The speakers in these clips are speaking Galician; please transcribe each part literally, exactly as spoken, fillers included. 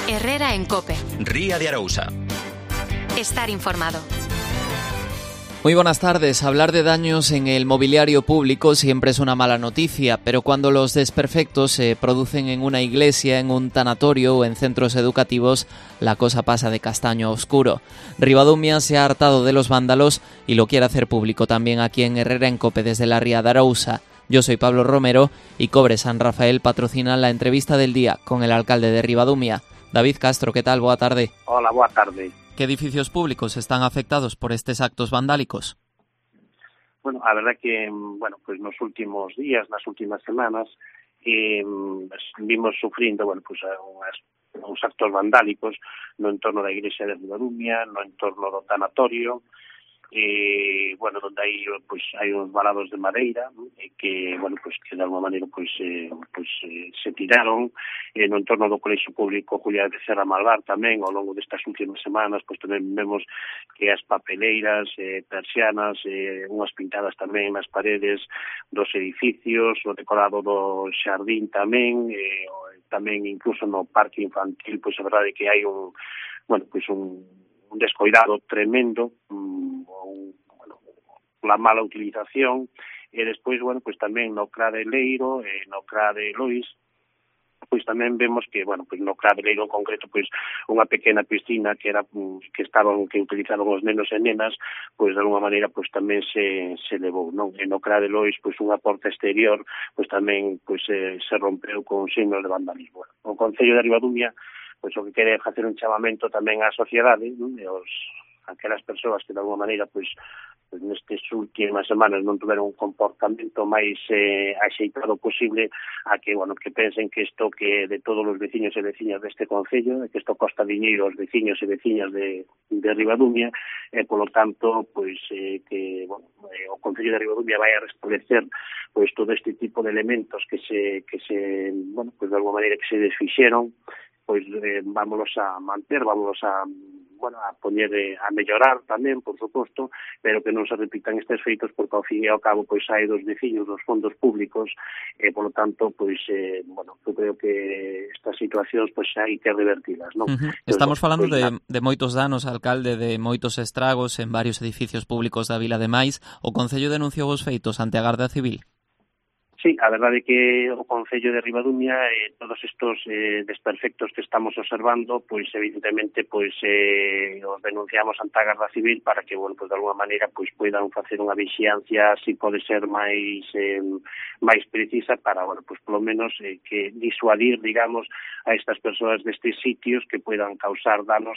Herrera en COPE. Ría de Arousa. Estar informado. Muy buenas tardes. Hablar de daños en el mobiliario público siempre es una mala noticia, pero cuando los desperfectos se producen en una iglesia, en un tanatorio o en centros educativos, la cosa pasa de castaño a oscuro. Ribadumia se ha hartado de los vándalos y lo quiere hacer público también aquí en Herrera en COPE desde la Ría de Arousa. Yo soy Pablo Romero y Cobre San Rafael patrocina la entrevista del día con el alcalde de Ribadumia. David Castro, ¿qué tal? Boa tarde. Hola, boa tarde. ¿Qué edificios públicos están afectados por estes actos vandálicos? Bueno, a verdad que, bueno, pues nos últimos días, nas últimas semanas, eh, vimos sufrindo, bueno, pues unhas, uns actos vandálicos no entorno da igrexa de Ribadumia, no entorno do tanatorio, e, bueno, donde hai, pues, hai uns valados de madeira, ¿no? E que, bueno, pues, que de alguma maneira, pues, eh, pues, eh, se tiraron, e no entorno do Colexio Público Julián de Serra Malvar tamén, ao longo destas últimas semanas, pues, tamén vemos que as papeleiras, eh, persianas, eh, unhas pintadas tamén nas paredes dos edificios, o decorado do xardín tamén, eh, tamén incluso no parque infantil, pois, pues, a verdade que hai un, bueno, pois, pues, un un descoidado tremendo, um, un, bueno, la mala utilización, e despois, bueno, pues tamén no Crade Leiro, e no Crade Lois, pois tamén vemos que, bueno, pois no Crade Leiro en concreto, pois unha pequena piscina que era que estaban que utilizaron os nenos e nenas, pois de alguma maneira pois tamén se se levou, non? E no Crade Lois, pois unha porta exterior, pois tamén pois se, se rompeu con signos de vandalismo. O Concello de Ribadumia pois o que quere facer un chamamento tamén á sociedade, non? E os aquelas persoas que de alguma maneira pois, pois nestes últimas semanas non tuveron un comportamento máis eh, axeitado posible a que, bueno, que pensen que isto que de todos os veciños e veciñas deste concello, que isto costa diñeiro aos veciños e veciñas de, de Ribadumia, e polo tanto pois eh, que, bueno, eh, o Concello de Ribadumia vai a restablecer pois todo este tipo de elementos que se que se, bueno, pois de alguma maneira que se desfixeron, pois eh, vámonos a manter, vámonos a, bueno, a poñer, eh, a mellorar tamén, por suposto, pero que non se repitan estes feitos, porque ao fin e ao cabo, pois, hai dos veciños dos fondos públicos, e, polo tanto, pois, eh, bueno, eu creo que estas situacións, pois, hai que revertilas, non? Uh-huh. Estamos falando pois, de, de moitos danos, alcalde, de moitos estragos en varios edificios públicos da vila de Mais. O Concello denunciou os feitos ante a Garda Civil? Sí, a verdade é que o Concello de Ribadumia e eh, todos estos eh, desperfectos que estamos observando, pois evidentemente pois eh, os denunciamos ante a Garda Civil para que, bueno, pois de alguma maneira pois poidan facer unha vixiancia, si pode ser máis eh, máis precisa para, bueno, pois polo menos eh, que disuadir, digamos, a estas persoas destes sitios que poidan causar danos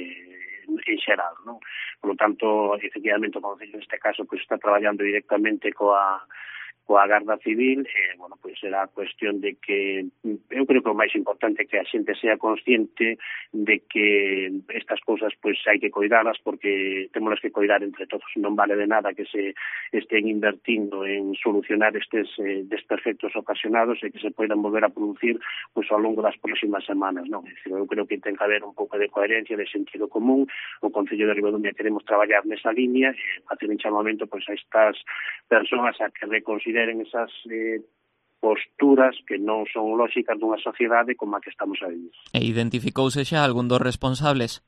eh, en xeral, non? Por lo tanto, efectivamente o Concello neste caso pois está traballando directamente coa coa Garda Civil, e, bueno, pois será cuestión de que, eu creo que o máis importante é que a xente sea consciente de que estas cousas, pois, hai que coidalas, porque temos que coidar entre todos, non vale de nada que se estén invertindo en solucionar estes eh, desperfectos ocasionados e que se poidan volver a producir, pois, ao longo das próximas semanas, non? É dicir, eu creo que ten que haber un pouco de coherencia, de sentido común. O Concello de Ribadumia queremos traballar nesa línea e facer un chamamento, pois, a estas persoas a que reconsideren esas eh, posturas que non son lóxicas dunha sociedade como a que estamos a vivir. E identificouse xa algún dos responsables?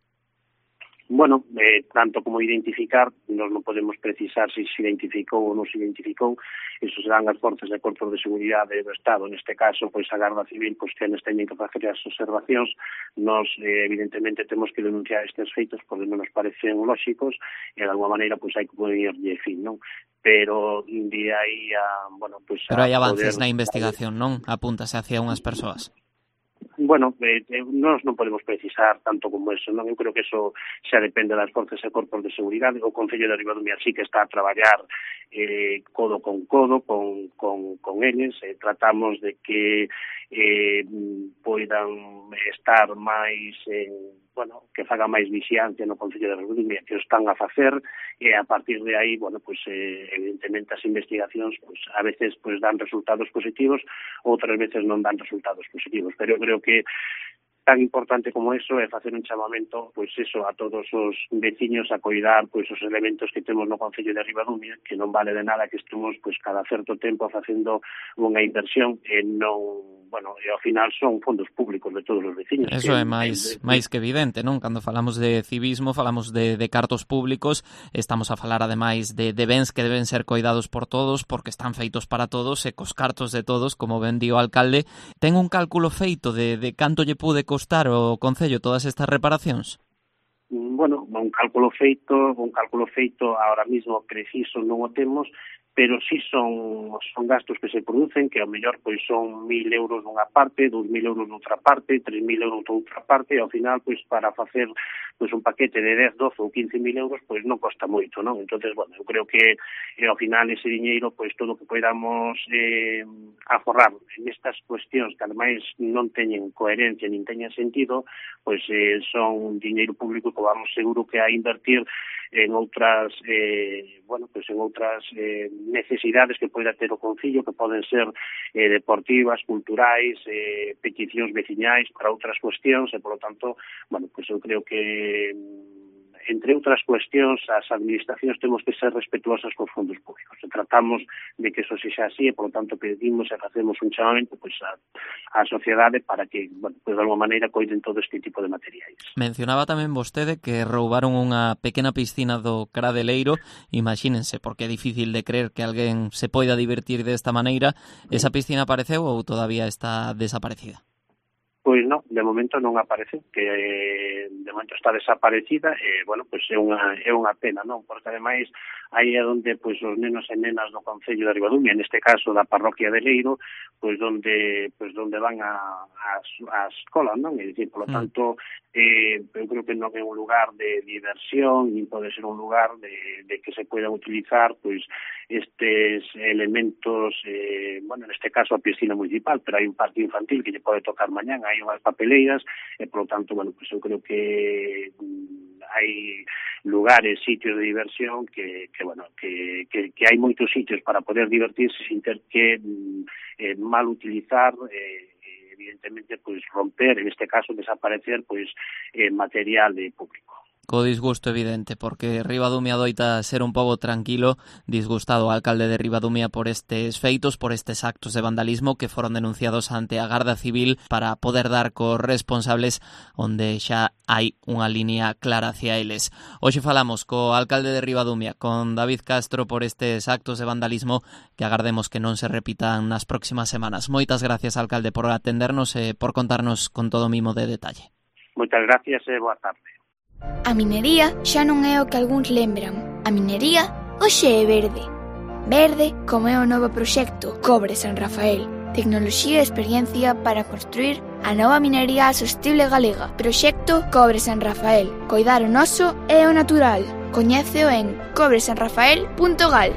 Bueno, eh, tanto como identificar, nos non podemos precisar se se identificou ou non se identificou, iso serán as forzas de corpos de seguridade do Estado, neste caso, pois a Garda Civil, pois que nos teñen que facer as observacións. Nos, eh, evidentemente, temos que denunciar estes feitos porque non nos parecen lóxicos e, de alguma maneira, pois hai que poñerlle fin, non? Pero de aí a, bueno, pois Pero hai avances poder... na investigación, non? Apúntase hacia unhas persoas. Bueno, eh, nós non podemos precisar tanto como eso, non? Eu creo que eso xa depende das forzas e corpos de seguridade. O Concello de Ribadumia sí que está a traballar eh, codo con codo con, con, con eles. Eh, tratamos de que eh, poidan estar máis en... bueno, que faga máis vixiancia no Concello de Ribadumia, que o están a facer, e a partir de aí, bueno, pues eh, evidentemente as investigacións, pues a veces pues dan resultados positivos, outras veces non dan resultados positivos, pero eu creo que tan importante como eso é facer un chamamento, pois eso, a todos os veciños a coidar pois os elementos que temos no Concello de Ribadumia, que non vale de nada que estemos pois cada certo tempo facendo unha inversión e non, bueno, e ao final son fondos públicos de todos os veciños. Eso que, é máis de, máis que evidente, non? Cando falamos de civismo, falamos de, de cartos públicos, estamos a falar ademais de, de bens que deben ser coidados por todos, porque están feitos para todos e cos cartos de todos, como ben di o alcalde. Ten un cálculo feito de, de canto lle pude costar o Concello todas estas reparacións? Bueno, un cálculo feito, un cálculo feito ahora mismo preciso non o temos, pero sí son son gastos que se producen, que ao mellor pois son mil euros nunha parte, dous mil euros noutra parte, tres mil euros noutra parte, e ao final pois para facer pois un paquete de dez, doce ou quince mil euros pois non costa moito, non? Entonces, bueno, eu creo que eh, ao final ese diñeiro, pois todo o que podamos eh, aforrar en estas cuestións que ademais non teñen coherencia nin teñen sentido, pois eh, son diñeiro público que vamos seguro que a invertir en outras eh, bueno, pues en outras eh, necesidades que poida ter o Concello, que poden ser eh, deportivas, culturais, eh, peticións veciñais para outras cuestións, e, por lo tanto, bueno, pues eu creo que entre outras cuestións, as administracións temos que ser respetuosas cos fondos públicos. E tratamos de que eso sexa así, e, por lo tanto, pedimos e facemos un chamamento pois, a, a sociedade para que, bueno, pues, de alguma maneira, coiden todo este tipo de materiais. Mencionaba tamén vostede que roubaron unha pequena piscina do Cradeleiro. Imagínense, porque é difícil de creer que alguén se poida divertir desta maneira. Esa piscina apareceu ou todavía está desaparecida? Pois non, de momento non aparece, que eh, de momento está desaparecida, e, eh, bueno, pois é unha é unha pena, non? Porque ademais aí é onde pois os nenos e nenas do Concello de Ribadumia, neste caso da parroquia de Leiro, pois onde pois onde van a as a escola, non? É dicir, por lo tanto, eh, eu creo que non é un lugar de diversión, nin pode ser un lugar de, de que se poidan utilizar pois estes elementos, eh, bueno, neste caso a piscina municipal, pero hai un parque infantil que lle pode tocar mañán, hai unhas papeleiras, e, por lo tanto, bueno, pues eu creo que hai lugares, sitios de diversión que, que bueno, que, que, que hai moitos sitios para poder divertirse sin ter que eh, mal utilizar, eh, evidentemente, pues romper, en este caso desaparecer, pues eh, material de público. Co disgusto evidente, porque Ribadumia doita ser un pobo tranquilo. Disgustado o alcalde de Ribadumia por estes feitos, por estes actos de vandalismo que foron denunciados ante a Garda Civil para poder dar cos responsables, onde xa hai unha línea clara hacia eles. Hoxe falamos co alcalde de Ribadumia, con David Castro, por estes actos de vandalismo que agardemos que non se repitan nas próximas semanas. Moitas gracias, alcalde, por atendernos e por contarnos con todo o mimo de detalle. Moitas gracias e boa tarde. A minería xa non é o que algúns lembran. A minería hoxe é verde. Verde como é o novo proxecto Cobre San Rafael. Tecnoloxía e experiencia para construir a nova minería sostible galega. Proxecto Cobre San Rafael. Coidar o noso e o natural. Coñéceo en cobre san rafael punto gal.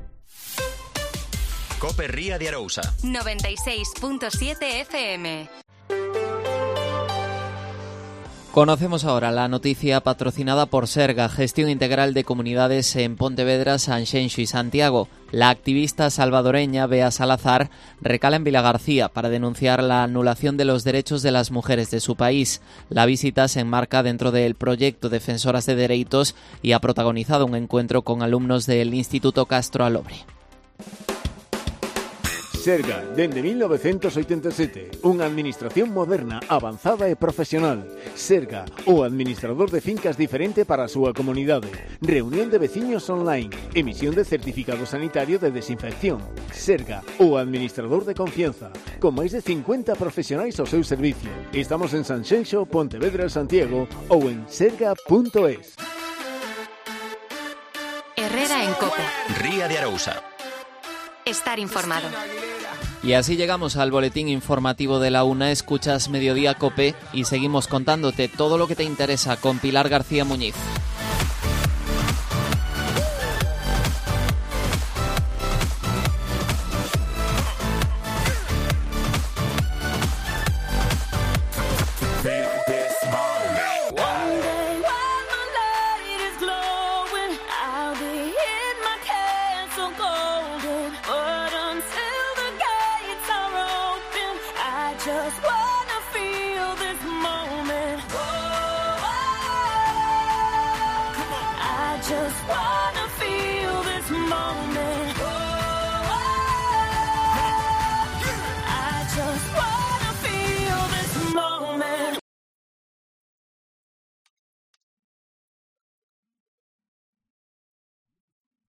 Cope Ría de Arousa noventa y seis punto siete F M. Conocemos ahora la noticia patrocinada por Serga, Gestión Integral de Comunidades en Pontevedra, Sanxenxo y Santiago. La activista salvadoreña Bea Salazar recala en Vilagarcía para denunciar la anulación de los derechos de las mujeres de su país. La visita se enmarca dentro del proyecto Defensoras de Dereitos y ha protagonizado un encuentro con alumnos del Instituto Castro Alobre. Serga, dende mil novecientos oitenta e sete, unha administración moderna, avanzada e profesional. Serga, o administrador de fincas diferente para a súa comunidade. Reunión de veciños online, emisión de certificado sanitario de desinfección. Serga, o administrador de confianza, con máis de cincuenta profesionais ao seu servicio. Estamos en Sanxenxo, Pontevedra, Santiago ou en serga punto es. Herrera en Cope. Ría de Arousa. Estar informado. Y así llegamos al boletín informativo de la una. Escuchas Mediodía Cope y seguimos contándote todo lo que te interesa con Pilar García Muñiz. Just what